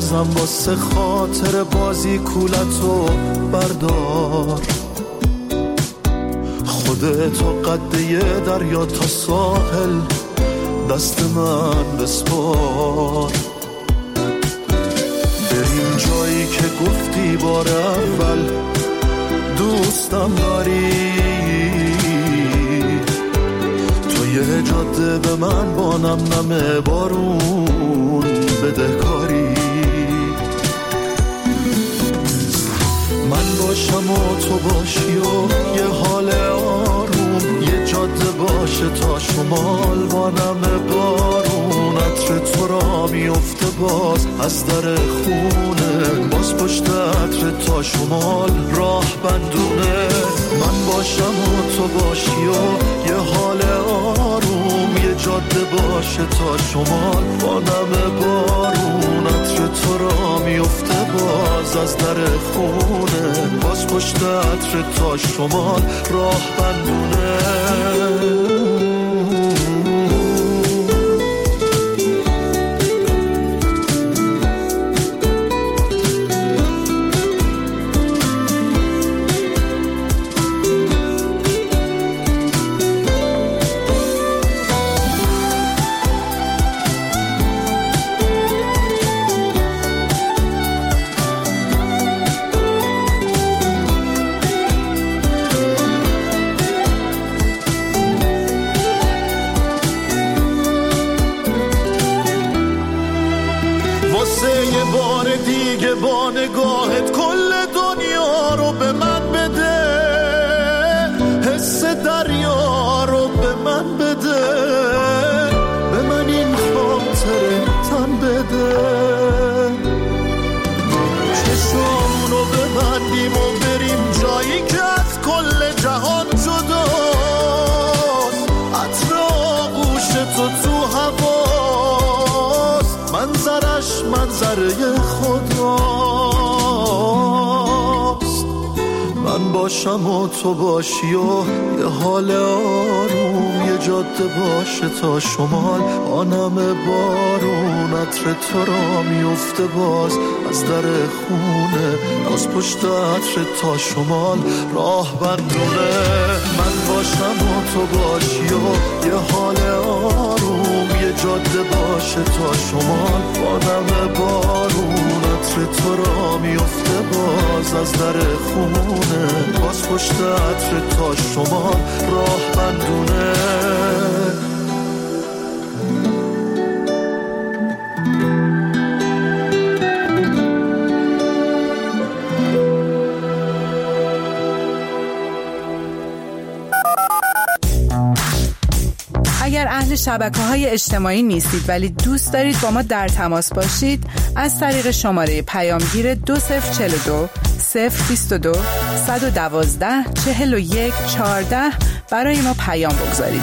بازم واسه خاطر بازی کولتو بردار، خودتو قد یه دریا تا ساحل دست من بسپار. بریم جایی که گفتی بار اول دوستم داری، تو یه جاده به من با نم بارون بدهکاری. من باشم و تو باشی و یه حال آروم، یه جاده باشه تا شمال با نم بارون. عطر تو را میفته باز از در خونه، باز پشت عطر تا شمال راه بندونه. من باشم و تو باشی و یه حال آروم، یه جاده باشه تا شمال با نم بارون. عطر تو را میفته باز از در خونه، باز پشت عطر تا شمال راه بندونه. با نگاهت کل دنیا رو به من بده، حس دریا رو به من بده، به من این خاطره تن بده. چشمونو ببندیم و بریم جایی که از کل جهان جداست. عطر آغوش تو هواست، منظرش منظره خداست. من باشم و تو باشی و یه حال آروم، یه جاده باشه تا شمال آنم بارون. عطر تو را میفته باز از در خونه، باز پشت عطر تا شمال راه بندونه. من باشم و تو باشی و یه حال آروم، یه جاده باشه تا شمال آنم بارون. عطر تو را میفته باز از در خونه، باز پشت عطر تا شمال راه بندونه. اگر اهل شبکه‌های اجتماعی نیستید ولی دوست دارید با ما در تماس باشید، از طریق شماره پیامگیر 2042 022 112 41 14 برای ما پیام بگذارید.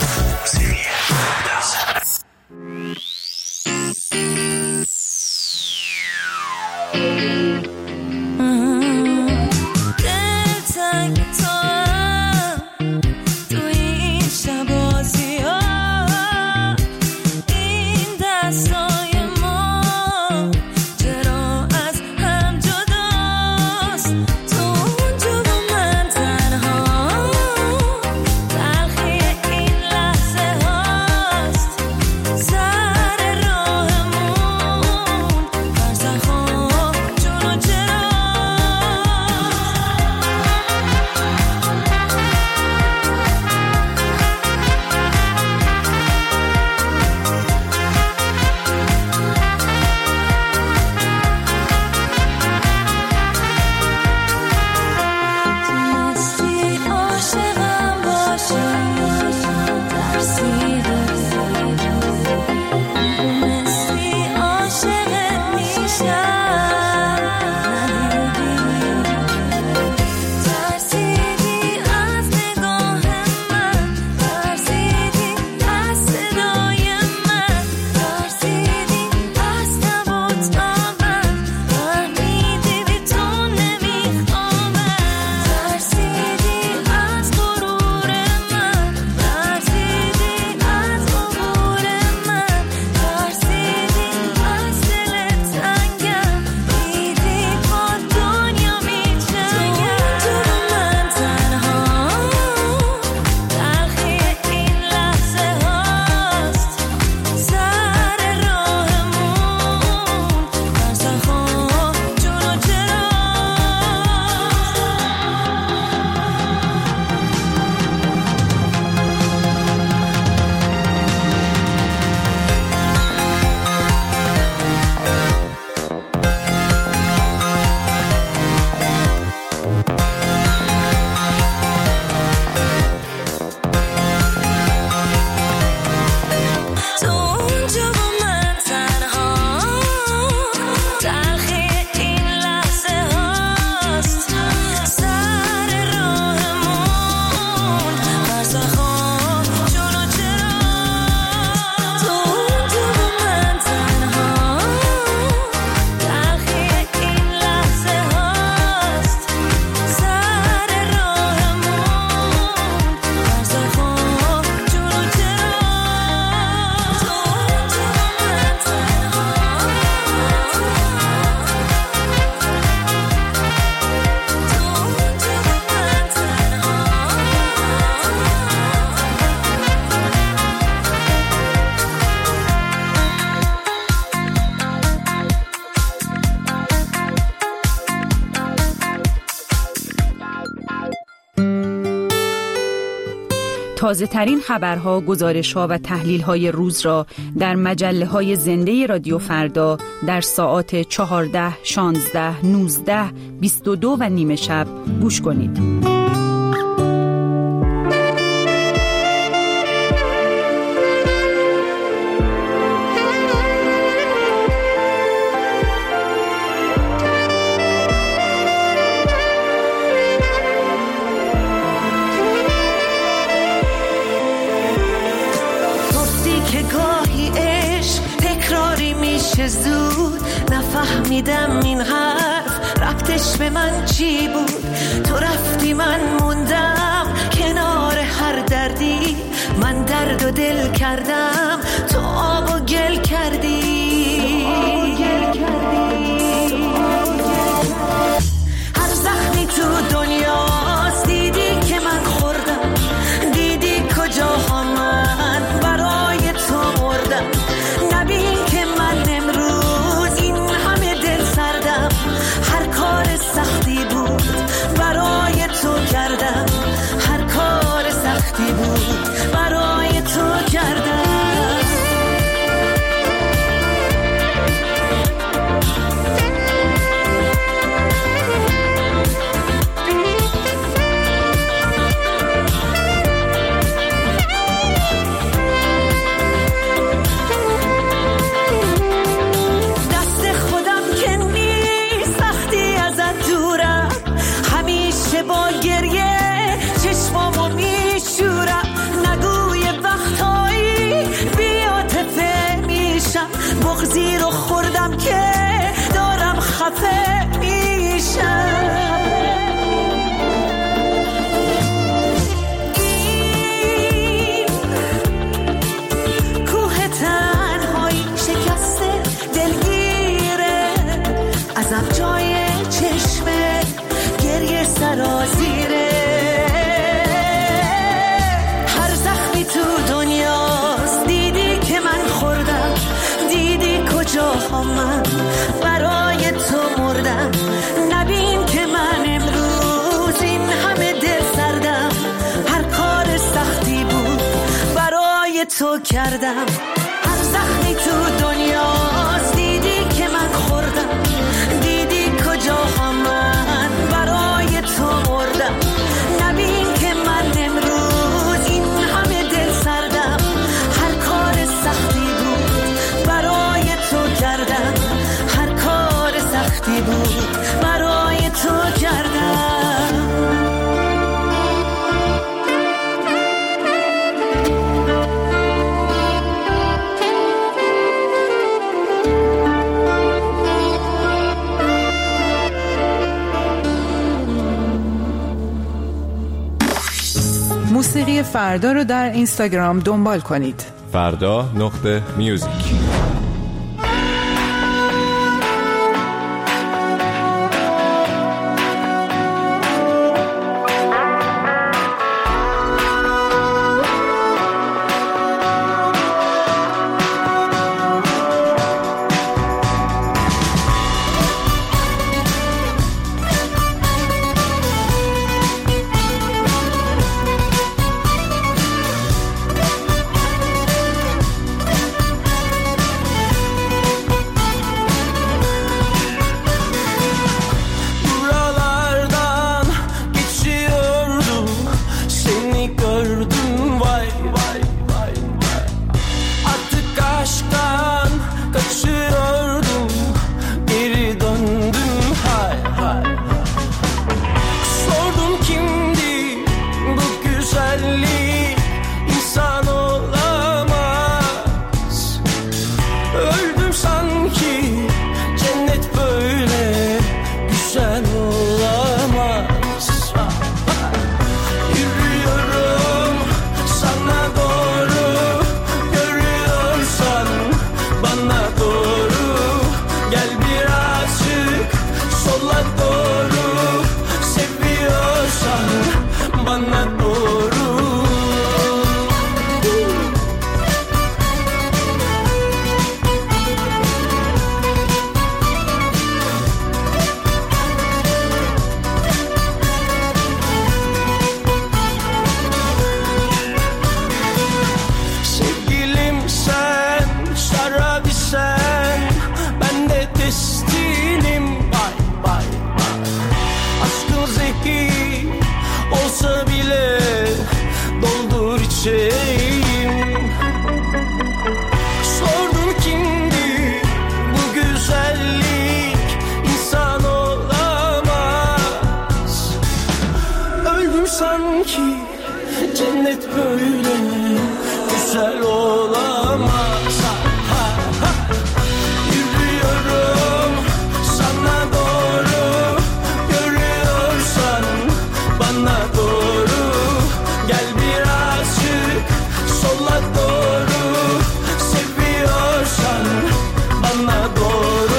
تازه ترین خبرها، گزارش‌ها و تحلیل‌های روز را در مجله‌های زنده رادیو فردا در ساعات 14، 16، 19، 22 و نیم شب گوش کنید. زود نفهمیدم این حرف ربطش به من چی بود. تو رفتی من موندم کنار هر دردی، من درد و دل کردم تو آب و گل کردی. هر زخمی تو دنیاست دیدی که من خوردم، دیدی کجاها من برای تو مردم. نبین که من امروز این همه دل سردم، هر کار سختی بود برای تو کردم، هر کار سختی بود برای تو کردم. با گریه چشمامو میشورم، نگوی وقتایی بی‌عاطفه میشم، بغضی رو خوردم که دارم خفه میشم. این کوه تنهایی شکسته دلگیره، ازم جای چشمه گریه سرازیره. هر زخمی تو دنیاست دیدی که من خوردم، دیدی کجاها من برای تو مردم. نبین که من امروز این همه دل سردم، هر کار سختی بود برای تو کردم. هر زخمی تو دنیاست دیدی که من خوردم، دیدی کجاها من برای تو مردم. نبین که من امروز این همه دل سردم، هر کار سختی بود برای تو کردم، هر کار سختی بود برای تو کردم. موسیقی فردا رو در اینستاگرام دنبال کنید. فردا.music. çiçeğim. Sordum kimdi bu güzellik, insan olamaz. Öldüm sanki, cennet böyle güzel olamaz. Yürüyorum sana doğru, görüyorsan bana doğru. Gel birazcık sola doğru, seviyorsan bana doğru.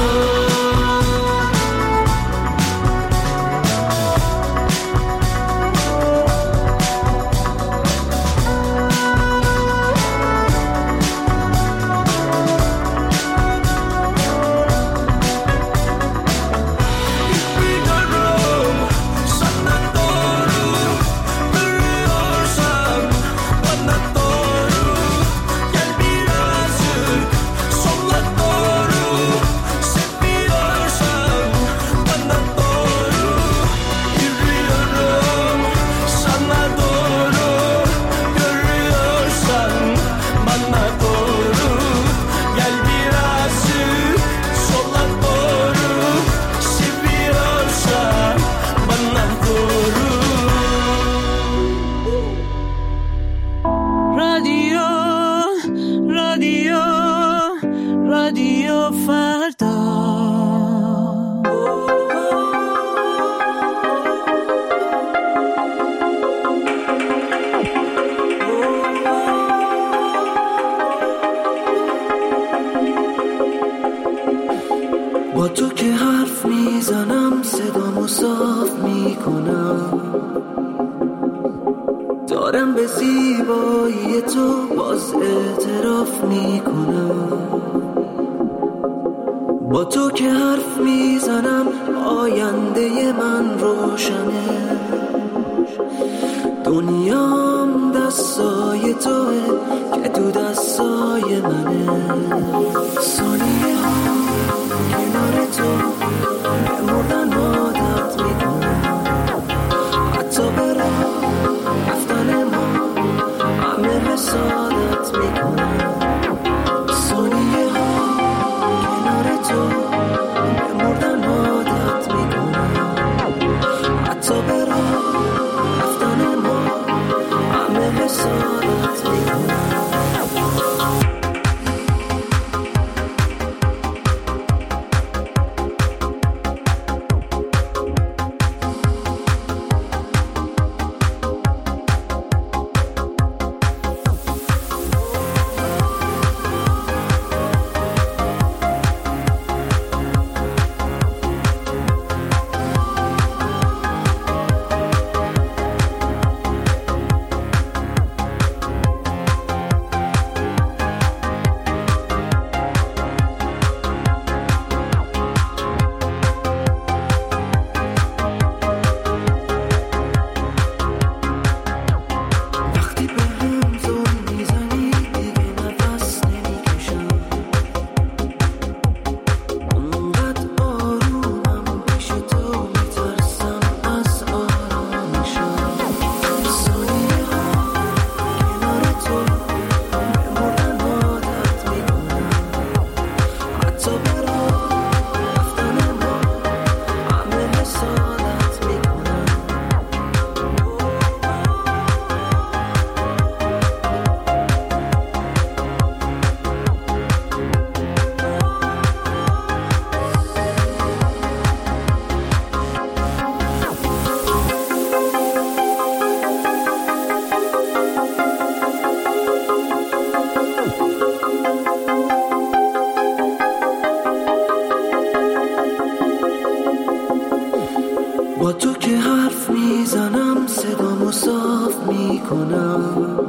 رادیو فردا. با تو که حرف میزنم صدامو صاف میکنم، دارم به زیبایی تو باز اعتراف میکنم. با تو که حرف میزنم آینده من روشنه، دنیام دستای توه که تو دستای منه. ثانیه ها کنار تو به مردن عادت میکنم، حتی به راه رفتن ما همه رسالت میکنم. ثانیه ها کنار تو به مردن عادت میکنم، حتی به راه رفتن ما همه رسالت میکنم. با تو که حرف میزنم صدامو صاف میکنم،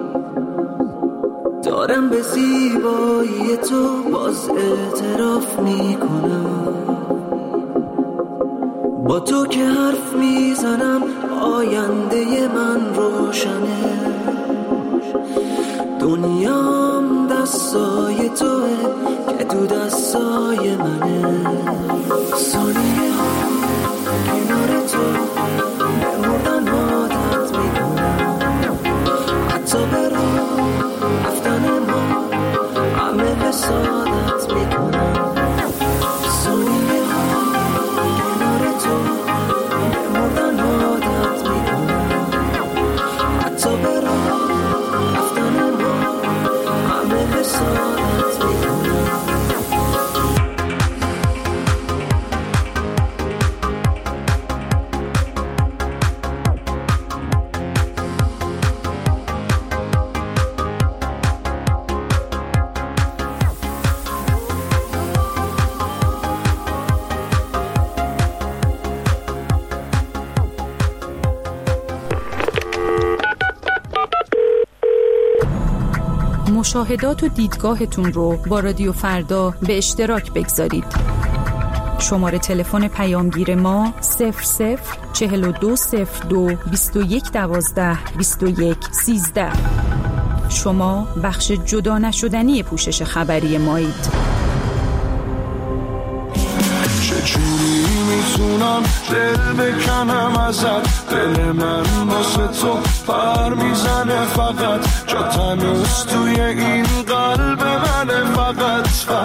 دارم به زیبایی تو باز اعتراف میکنم. با تو که حرف میزنم آینده من روشنه، دنیام دستای توه که تو دستای منه. ثانیه ها کنار تو به مردن عادت میکنم، مشاهدات و دیدگاهتون رو با رادیو فردا به اشتراک بگذارید. شماره تلفن پیامگیر ما 004202 2112 2113. شما بخش جدا نشدنی پوشش خبری مایید. چجوری میتونم دل بکنم ازت، دل من واسه تو پر میزنه فقط، جا تنوز توی این قلب منه فقط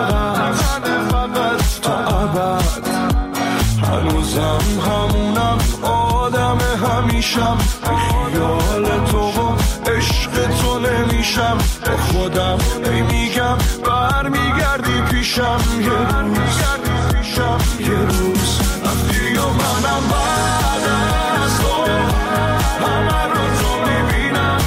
تا ابد. هنوزم همونم آدم همیشم، به خیال تو و عشق تو نمیشم، به خودم میگم برمیگردی پیشم یه روز رفتی و منم بعد از تو همه رو تو میبینم،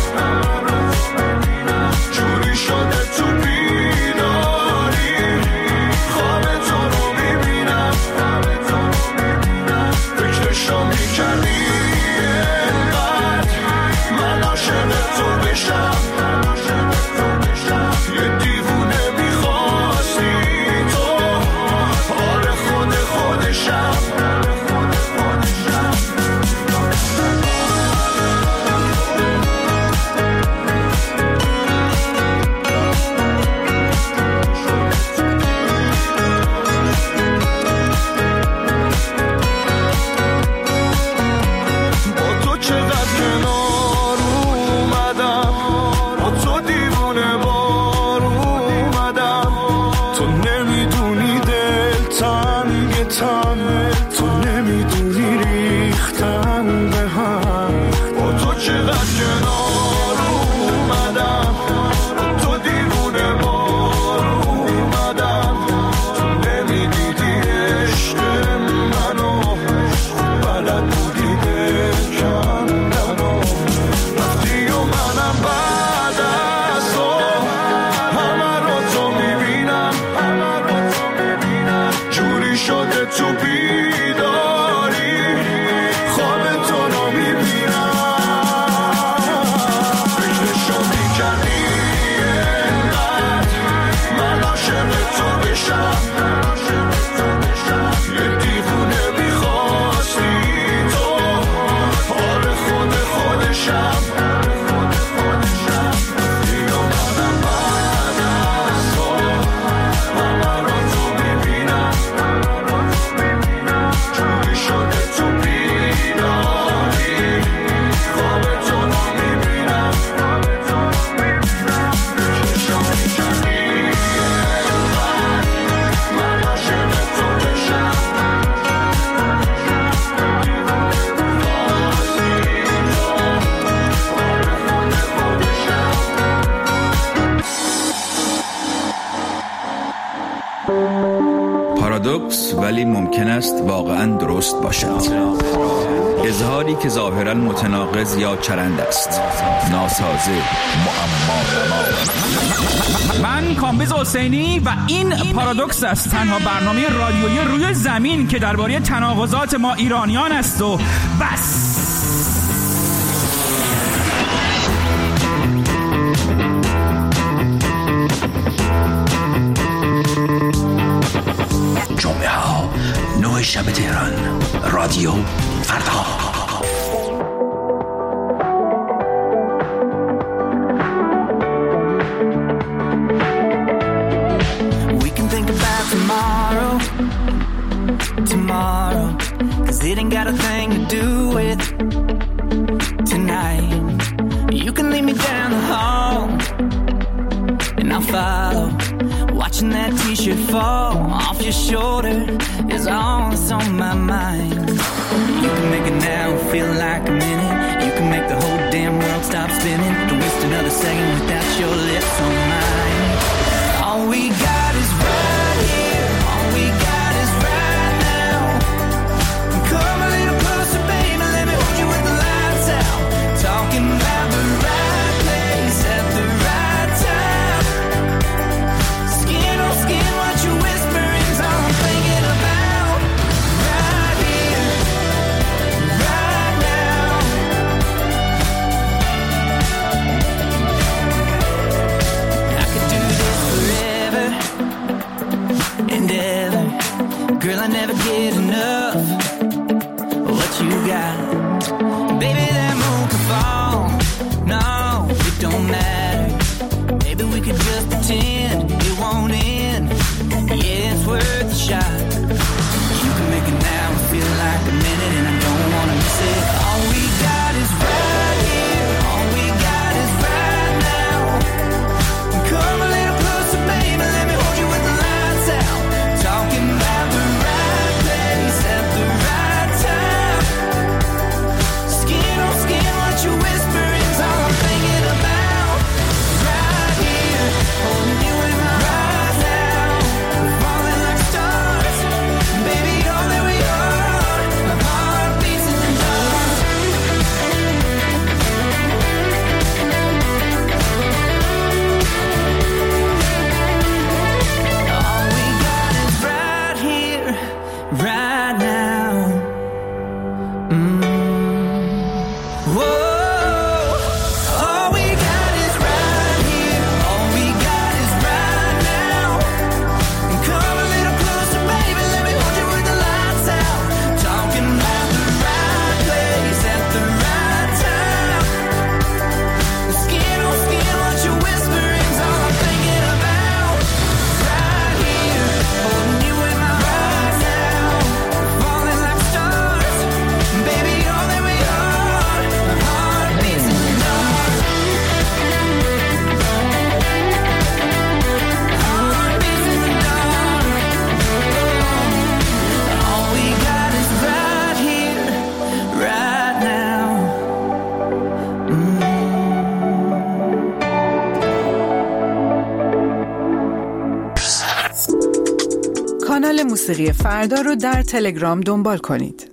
جوری شده تو بیداری خواب تو رو میبینم، فکرشو میکردی اینقدر من عاشق تو بشم، یه دیوونه میخواستی تو، آره خودشم. پارادوکس ولی ممکن است واقعاً درست باشد. اظهاری که ظاهراً متناقض یا چرند است، ناسازه، معما. من کامبیز حسینی و این پارادوکس است، تنها برنامه رادیویی روی زمین که درباره تناقضات ما ایرانیان است و بس. جمعه ها 9 شب تهران، رادیو فردا. We can think about tomorrow, 'cause it ain't got a thing to do with tonight. You can lead me down the hall and I'll follow. Watching that t-shirt fall off your shoulder is all that's on my mind. You can make it now feel like a minute. You can make the whole damn world stop spinning. Don't waste another second without your lips on mine. All we got is right here. All we got is right now. Come a little closer, baby. Let me hold you with the lights out. Talking about the right place at the right time. Skin on skin, what you whispering is all I'm thinking about. Right here, right now. کانال موسیقی فردا رو در تلگرام دنبال کنید.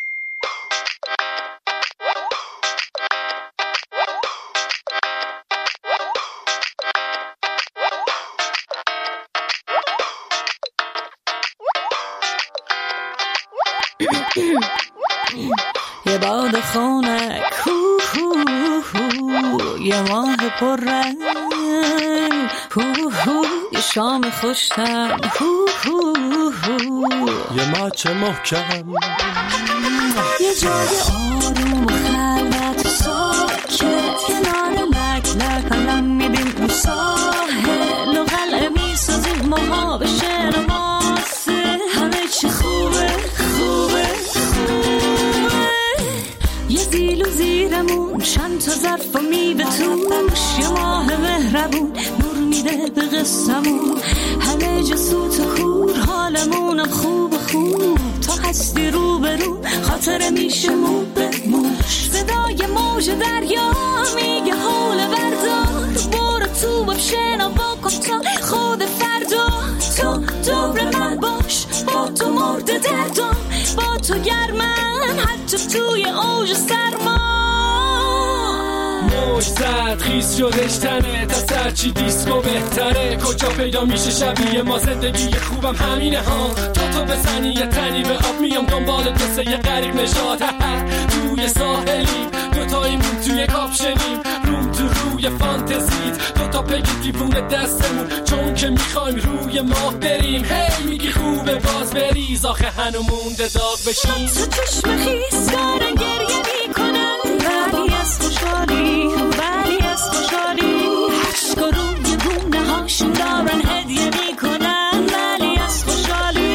یه باد خنک یه ماه پررنگ یه شام خوشتم یه ماچ محکم یه جای آروم و خلوت ساکت کنار لک لک الان میدیم اون ساحل و قلعه میسازیم ماها به شعر ماسه همه چی خوبه یه زیل و زیرمون چند تا ظرف و میوه توش یه ماه مهربون نور میده به قصمون همه جا سوت و کور حالمونم خوب تا هستی رو به رو خاطر میشه مو به موش صدای موج دریا میگه حول بردار برو تو باب شنوا کن تا خود فردا تو دور من باش با تو مرد دردم با تو گرمم حتی توی اوج سرما موج زد خیز شدش تنه تا سرچی دیسکو بهتره کجا پیدا میشه شبیه ما زندگی خوبم همینه ها تو بزنی یه تنی به آب میام دنبال قصه یه غریب نژاد توی ساحلیم دوتاییمون توی کاپشنیم روم تو روی فانتزیت دوتا پگی دیوونه دستمون چون که میخوایم روی ماه بریم هی میگی خوبه باز بریز آخه هنو مونده داغ بشیم تو چشم خیس دارن گریه میکنن ولی از خوشحالی عشق روی گونه هاشون دارن هدیه میکنن ولی از خوشحالی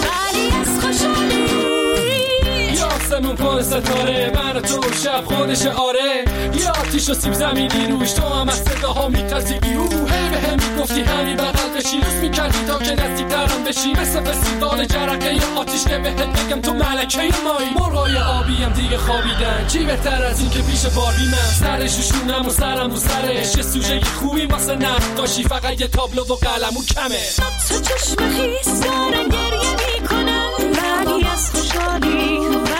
یاسمون پر ستاره من و تو شب خودش آره یا آتیش و سیب زمینی روش تو هم از صداها میترسی بیرو هی به هم میگفتی همین بغل بشی روز میکردی تا که نزدیک ترم بشی مثل فستیوال جرقه یا آتیش که بهت بگم تو ملکه مایی مرغای آبی هم دیگه خوابیدن چی بهتر از این که پیش باربی من سرش روشونم و سرم رو سرش یه سوژه خوبی واسه نقاشی فقط یه تابلو و قلمو کمه تو چشم خیس دارن گریه میکنن ولی از خوشحالی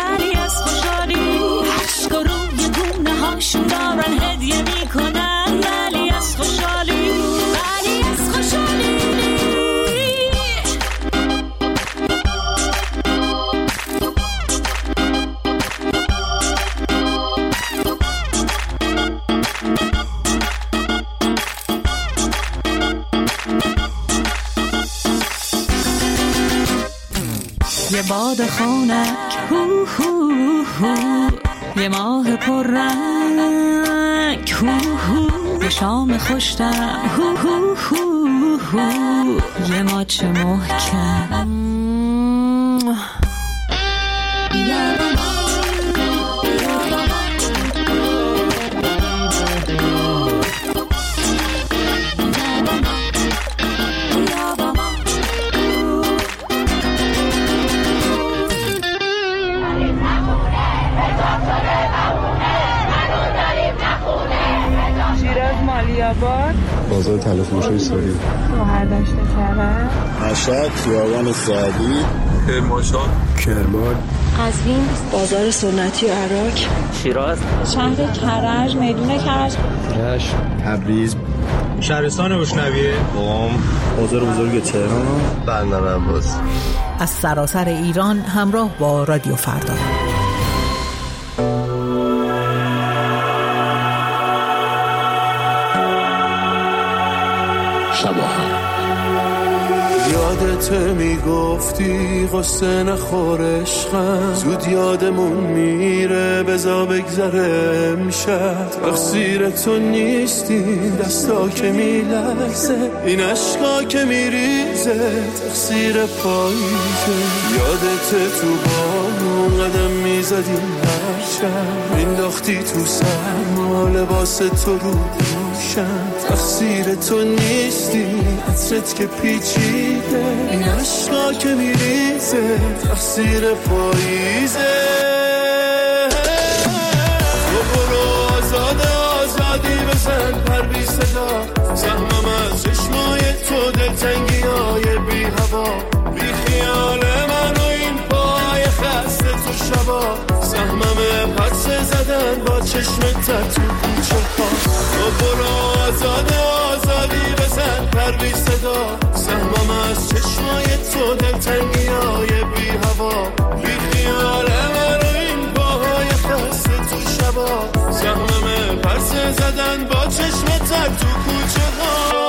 عشق روی گونه هاشون دارن هدیه میکنن ولی از خوشحالی یه باد خنک یه ماه پررنگ یه شام خوشتم یه ماچ محکم بازار تلفروشی سوری شهرداشت کرد مشهد خیابان سعدی کرمان قزوین بازار سنتی عراق شیراز شهر کرج میدون کرج تبریز شهرستان روشنویه قم بازار بزرگ تهران بندر عباس از سراسر ایران همراه با رادیو فردا یادت میگفتی قصه نخور عشقم زود یادمون میره بزا بگذره میشد تقصیر تو نیستی دستا که میلرزه این عشقا که میریزه تقصیر پاییزه یادت تو بامون قدم میزدیم هر شب مینداختی تو سرما لباس تو رو دوشم تقصیر تو نیستی عطرت که پیچیده این عشقا که میریزه تقصیر پاییزه تو برو آزادی بزن پر بی صدا سهمم از چشمای تو دلتنگی های بی هوا بی خیال چشمت تو کوچه ها. تو برو آزاده آزادی بزن پر بی صدا، سهمم از چشمای تو دلتنگی های بی هوا. بی خیاله من این باهای خسته تو شبا، سهمم پرسه زدن با چشمت تو کوچه ها.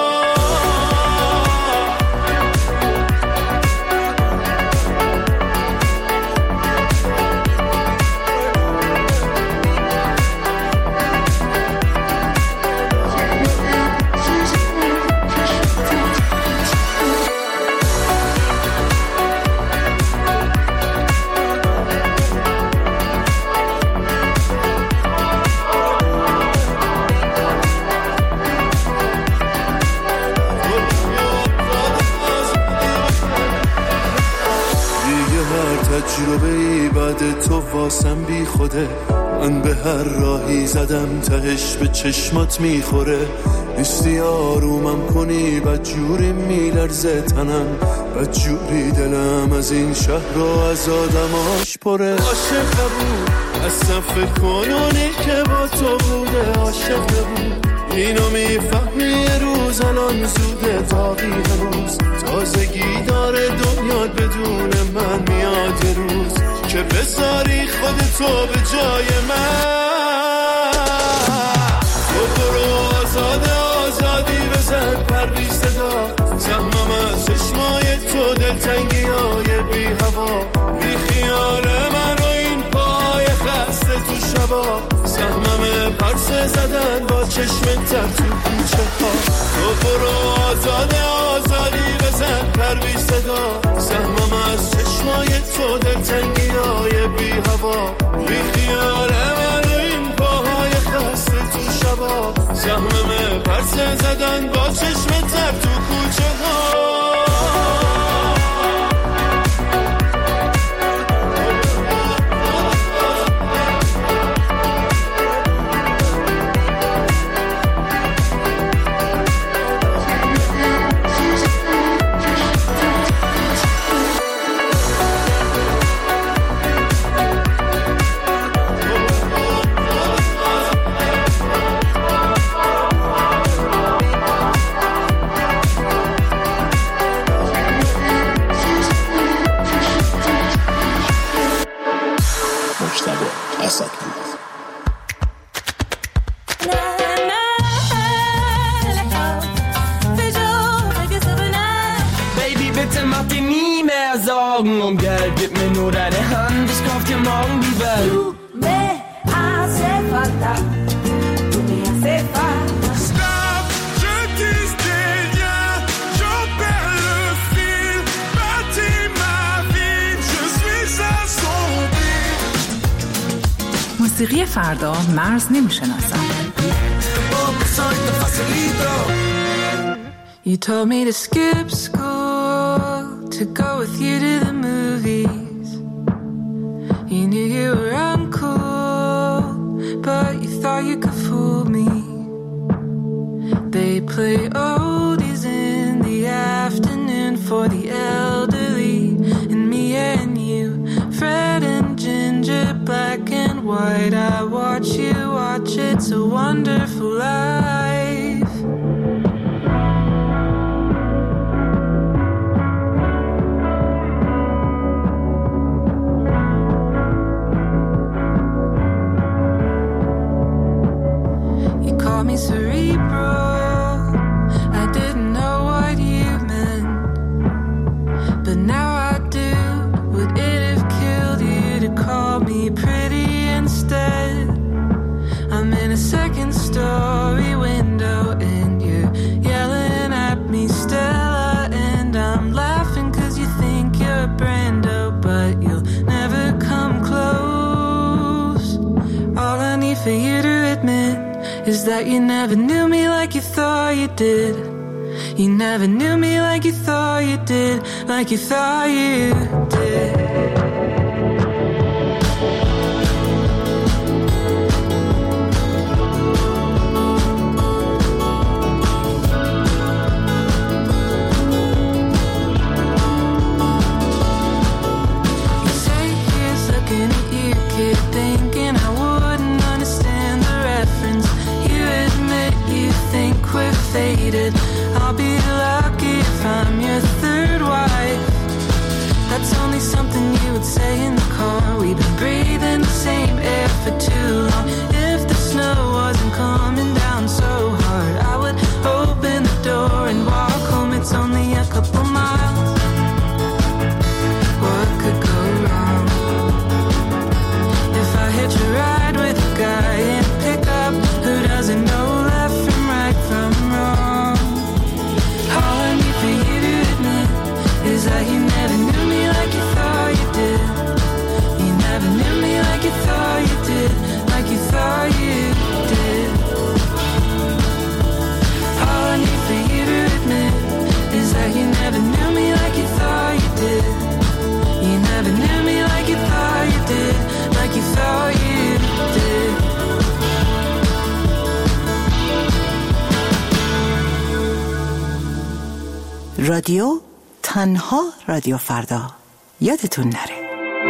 تجربه‌ای بعد تو واسم بی خوده، من به هر راهی زدم تهش به چشمات میخوره. نیستی آرومم کنی بدجوری میلرزه تنم، بدجوری دلم از این شهر و از آدماش پره. عاشق بود اصلا فکر کنونی که با تو بوده، عاشق بود اینو میفهمی یه روز الان زوده داغی هنوز. تازگی داره دنیا بدون من میاد یه روز که بذاری خودتو به جای من. تو برو آزاده آزادی بزن پر بی صدا، سهمم از چشمای تو دلتنگی های بی هوا. بی خیال من و این پای خسته تو شبا، سهمم پرسه زدن با چشمت تو کوچه ها. تو برو آزاده آزادی بزن پر بی صدا، سهمم از چشمای تو دلتنگی های بی هوا. بی خیال من و این پاهای خسته تو شبا، سهمم پرسه زدن با چشمت تو کوچه ها. Und Geld, gib mir nur deine Hand, ich kauf dir morgen die Welt. Du me hace falta, tu me hace falta. Stop, je dis rien, j'en perds le fil. Bâtis ma vie, je suis assombri. موسیقی فردا مرز نمیشناسم. You told me to skip school to go with you to the movies. You knew you were uncool, but you thought you could fool me. They play oldies in the afternoon for the elderly, and me and you, Fred and Ginger, black and white. I watch you watch, it's a wonderful life. Me cerebral, I didn't know what you meant, but now I do. Would it have killed you to call me pretty instead? I'm in a second story window and you're yelling at me, Stella, and I'm laughing cause you think you're Brando, but you'll never come close. All I need for you to admit is that you never knew me like you thought you did. You never knew me like you thought you did, like you thought you did. You say he's looking at you, kid, thinking I wouldn't understand cheated. I'll be lucky if I'm your third wife. That's only something you would say in the car. We've been breathing the same air for too long. If the snow wasn't coming down so hard, I would open the door and walk home. It's only a couple miles. What could go wrong? If I hitch a ride with a guy in a pickup who doesn't know left from right from wrong, all I need for you to admit is that you never knew me like you thought you did. You never knew me like you thought you did, like you thought you did. All I need for you to admit is that you never knew me like you thought you did. You never knew me like you thought you did, like you thought you did. رادیو تنها رادیو فردا، یادتون نره.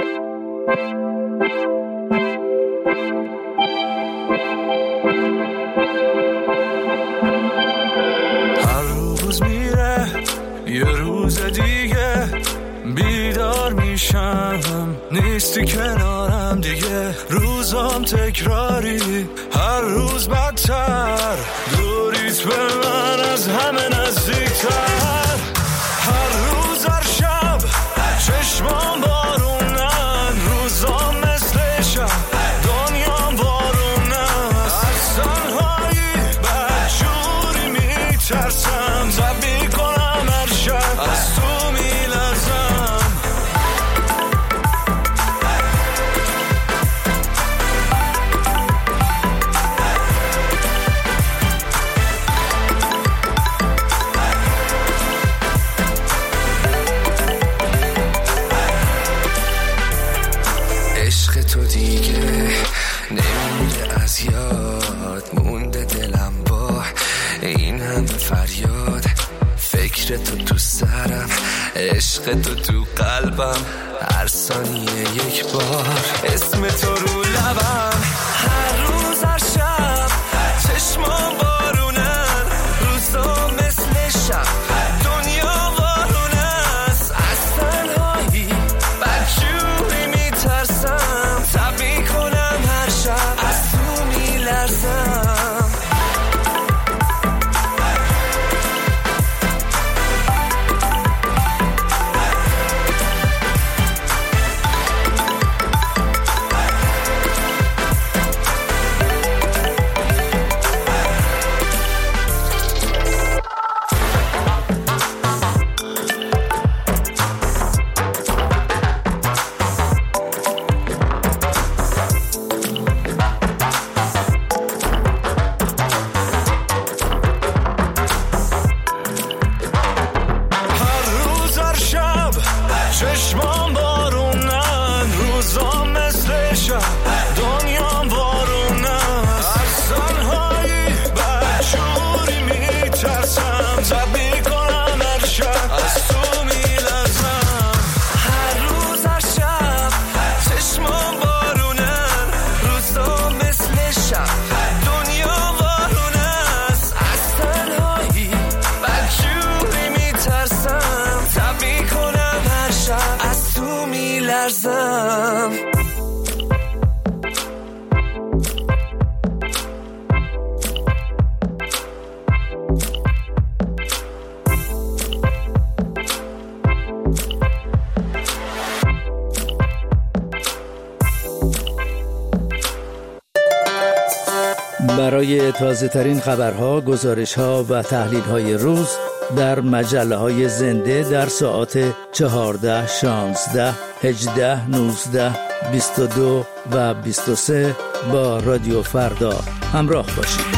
هر روز میره یه روز دیگه، بیدار میشم نیستی کنارم دیگه. روزام تکراری، هر روز بدتر، دوریت به من از همه نزدیکتر. هر روز هر شب چشمام بارونن، روزام مثل شب دنیام بارونن. از تنهایی بدجوری میترسم، زب میکنم هر شب از تو میلرزم. عشق تو دیگه نمیره از یاد، مونده دلم با این همه فریاد. فکر تو سرم، عشق تو قلبم، هر ثانیه یک بار اسم تو رو لبم. هر روز هر شب چشمام بارونن، روزا مثل شب دنیا بارونه است. از تنهایی بدجوری میترسم، تب میکنم هر شب از تو میلرزم. چشمام بارونن، روزام مثل شب دنیام بارونن. از تنهایی بدجوری میترسم، زب میکنم هر شب از تو میلرزم. هر روز هر شب چشمام بارونن، روزا مثل شب دنیا بارونه است. از تنهایی بدجوری میترسم، زب میکنم هر شب از تو میلرزم. برای تازه ترین خبرها، گزارش‌ها و تحلیل‌های روز در مجله‌های زنده در ساعات 14, 16, 18, 19, 22 و 23 با رادیو فردا همراه باشید.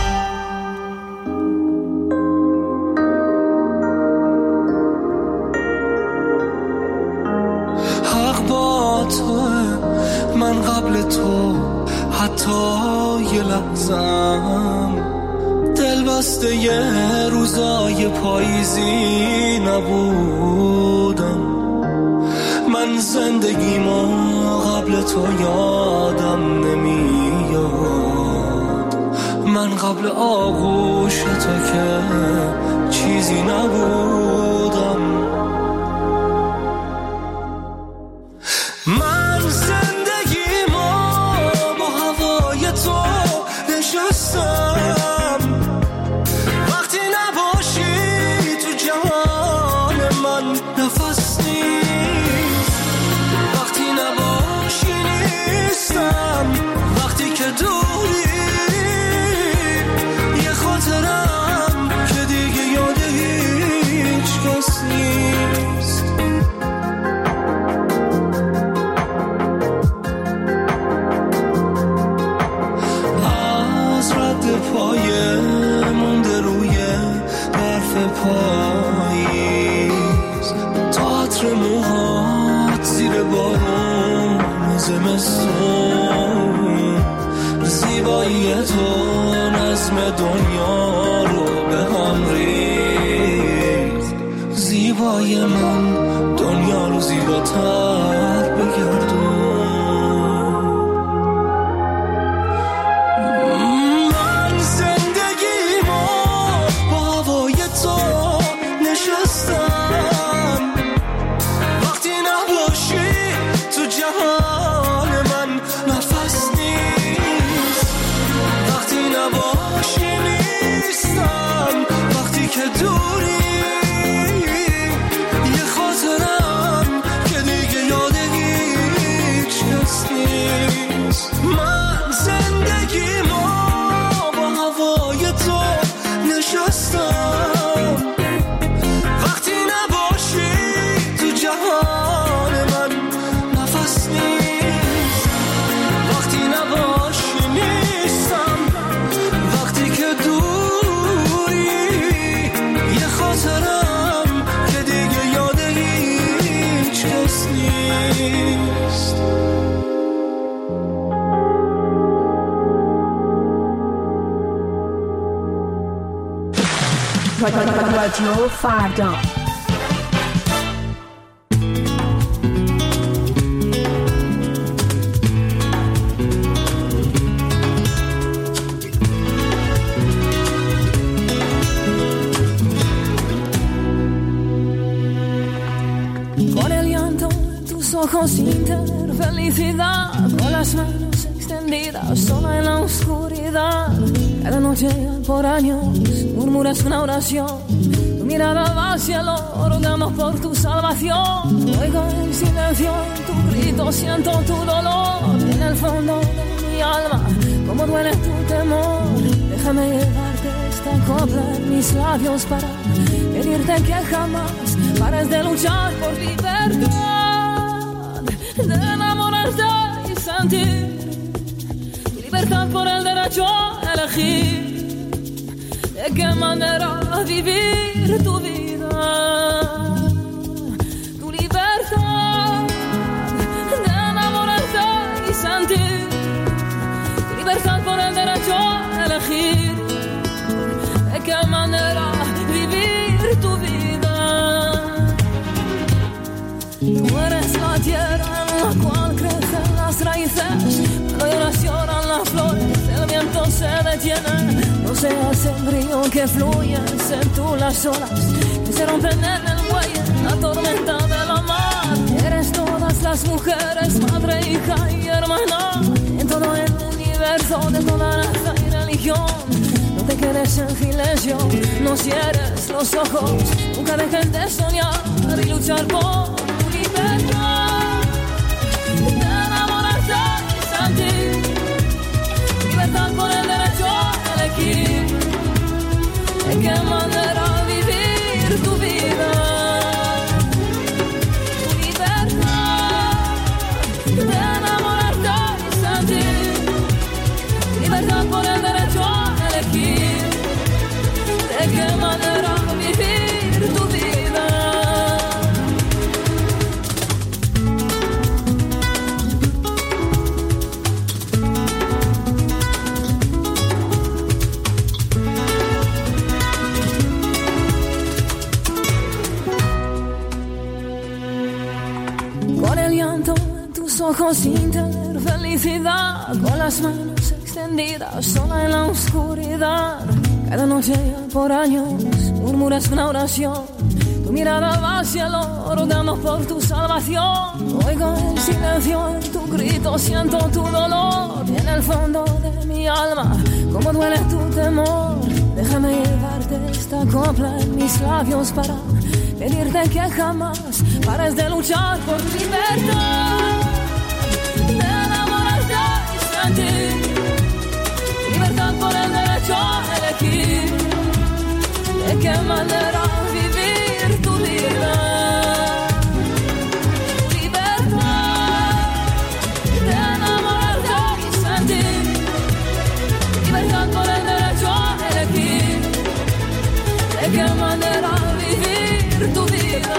حق با توه، من قبل تو حتی یه لحظم دل بسته یه روزای پاییزی نبودم. من زندگیمو قبل تو یادم نمیاد، من قبل آغوش تو که چیزی نبودم. من زندگیمو با هوای تو نشستم، وقتی نباشی تو جهان من نفس نیست، وقتی نباشی نیستم، وقتی که دوری یه خاطرم که دیگه یاد هیچ کس نیست. از رد پایه مونده روی برف پاییز، تا عطر موهات زیر بارون زمستون، زیبایی تو نظم دنیا رو به هم ریخت، زیبای من دنیا رو زیباتر بگردون. من زندگیمو با هوای تو نشستم، وقتی نباشی تو جهان من نفس نیست، وقتی نباشی نیستم، وقتی که دوری یه خاطرم که دیگه یاد هیچ کس نیست. من زندگیمو با هوای تو نشستم، وقتی نباشی تو جهان من نفس نیست، وقتی نباشی نیستم، وقتی که دوری یه خاطرم که دیگه یاد هیچ کس نیست. رادیو فردا. Con el llanto en tus ojos sin tener felicidad, con las manos extendidas sola en la oscuridad, cada noche por años murmuras una oración, tu mirada va al cielo rogando por tu salvación, oigo en silencio en tu grito, siento tu dolor en el fondo de mi alma, como duele tu temor. Déjame llevarte esta copla en mis labios para pedirte que jamás pares de luchar por libertad, de enamorarte y sentir libertad por el derecho a elegir de qué manera vivir tu vida, tu libertad de enamorarte y sentir libertad por el derecho a elegir de qué manera vivir tu vida. Tú eres la tierra en la cual crecen las raíces, cuando lloras lloran las flores, el viento se detiene. No seas el río que fluyes en tú las olas, que se rompen en el muelle, la tormenta de la mar. Eres todas las mujeres, madre, hija y hermana, en todo el universo, de toda raza y religión. No te quedes en silencio, no cierres los ojos, nunca dejes de soñar y luchar por tu libertad, de enamorarte y sentir libertad por el derecho a elegir de qué manera vivir tu vida, tu libertad, de enamorarte y sentir libertad por el derecho a elegir de qué manera vivir tu vida. Con el llanto en tus ojos sin tener felicidad, con las manos encendida, sola en la oscuridad. Cada noche por años murmuras una oración. Tu mirada va al cielo, rogando por tu salvación. Oigo el silencio en tu grito, siento tu dolor. En el fondo de mi alma, cómo duele tu temor. Déjame llevarte esta copla en mis labios para pedirte que jamás pares de luchar por tu libertad. De enamorarte y sentir libertad por el derecho a elegir de qué manera vivir tu vida. Libertad de enamorarte y sentir libertad por el derecho a elegir de qué manera vivir tu vida.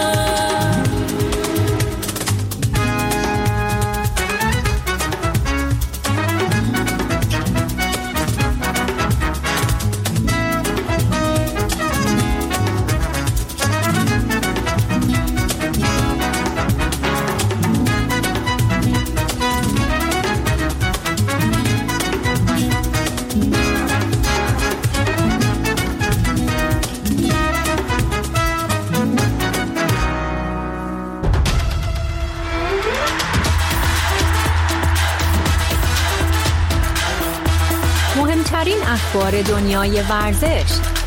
مهمترین اخبار دنیای ورزش،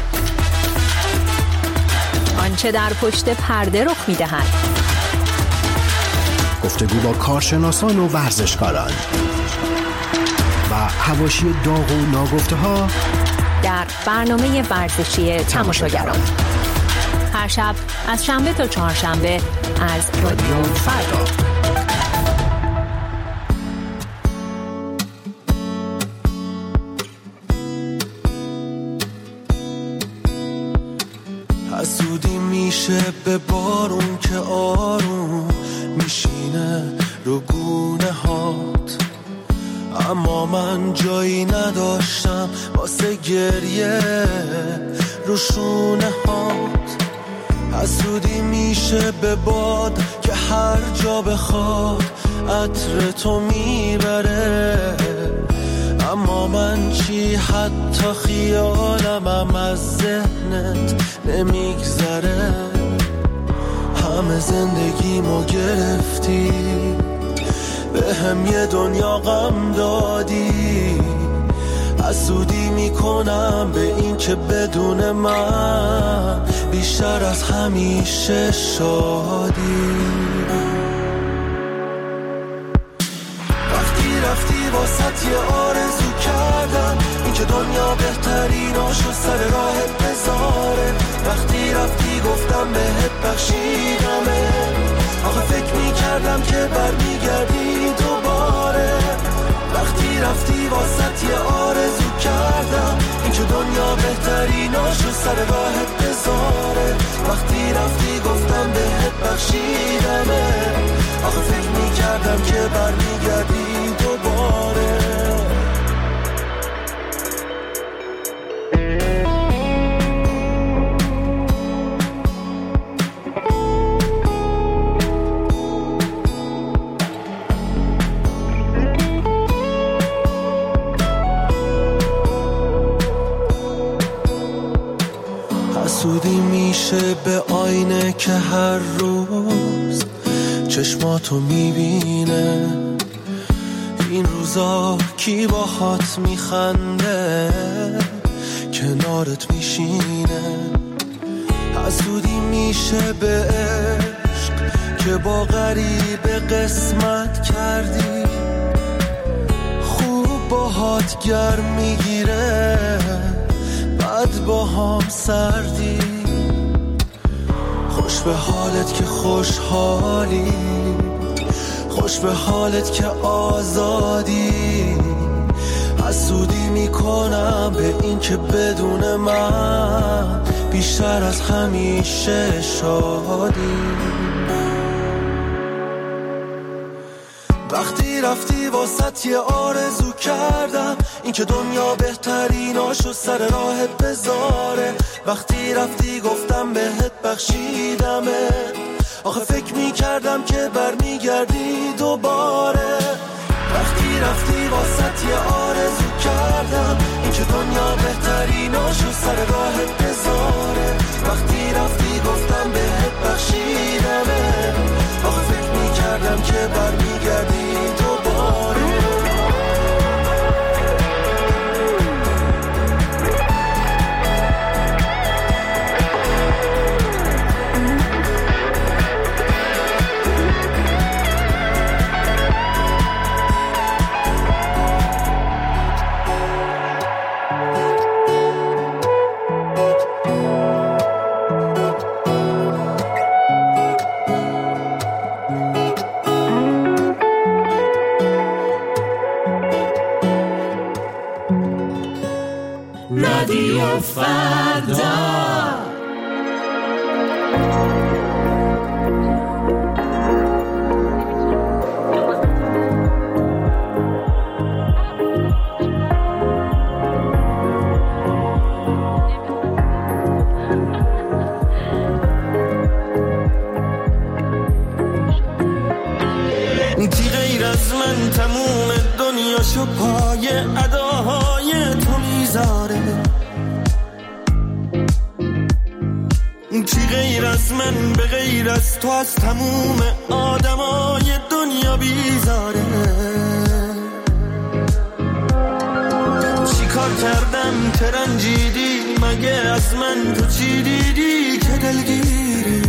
آنچه در پشت پرده رخ می‌دهد، گفتگو با کارشناسان و ورزشکاران و حواشی داغ و ناگفته‌ها در برنامه ورزشی تماشاگران. هر شب از شنبه تا چهارشنبه از رادیو فردا. حسودی میشه به بارون که آروم میشینه رو گونه هات، اما من جایی نداشتم واسه گریه رو شونه هات. حسودی میشه به باد که هر جا بخواد عطر تو میبره، اما من چی حتی خیالمم از ذهنت نمیگذره. همه زندگیمو گرفتی، به هم یه دنیا غم دادی. حسودی میکنم به این که بدون من بیشتر از همیشه شادی. وقتی رفتی واسط یه آرزو کردم، این که دنیا بهتریناشو سر راهت بذاره. وقتی رفتی گفتم بهت بخشیدمه، آخه فکر میکردم که برمیگردی دوباره. وقتی رفتی واسط یه آرزو کردم، این که دنیا بهتریناشو سر راهت بذاره. وقتی رفتی گفتم بهت بخشیدمه، آخه فکر میکردم که برمیگردی دوباره. حسودی میشه به آینه که هر روز چشماتو میبینه. این روزا کی باهات میخنده کنارت میشینه. حسودی میشه به عشق که با غریب قسمت کردی، خوب باهات گرم میگیره بعد با هم سردی. خوش به حالت که خوشحالی، خوش به حالت که آزادی. حسودی میکنم به این که بدون من بیشتر از همیشه شادی. وقتی رفتی واسط یه آرزو کردم، این که دنیا بهتریناشو سر راهت بذاره. وقتی رفتی گفتم بهت بخشیدمه، آخه فکر میکردم که برمیگردی دوباره. وقتی رفتی واسط یه آرزو کردم، این که دنیا بهتریناشو سر راهت بذاره. وقتی رفتی گفتم بهت بخشیدمه، آخه فکر میکردم که برمیگردی دوباره. رادیو فردا. کی غیر از من تموم دنیاشو پای اداهای تو میذاره؟ کی غیر از من به غیر از تو از تموم آدمای دنیا بیزاره؟ چی کار کردم که رنجیدی؟ مگه از من تو چی دیدی که دلگیری؟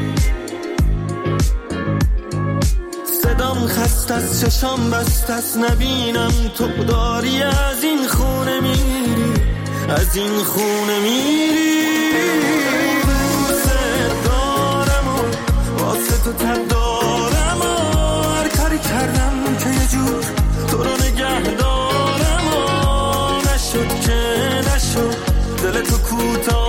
صدام خست از چشام بست از نبینم تو داری از این خونه میری، از این خونه میری. تو تب دارم و هر کاری کردم که یه جور تو رو نگه دارم و نشد که نشد دل تو کوتاه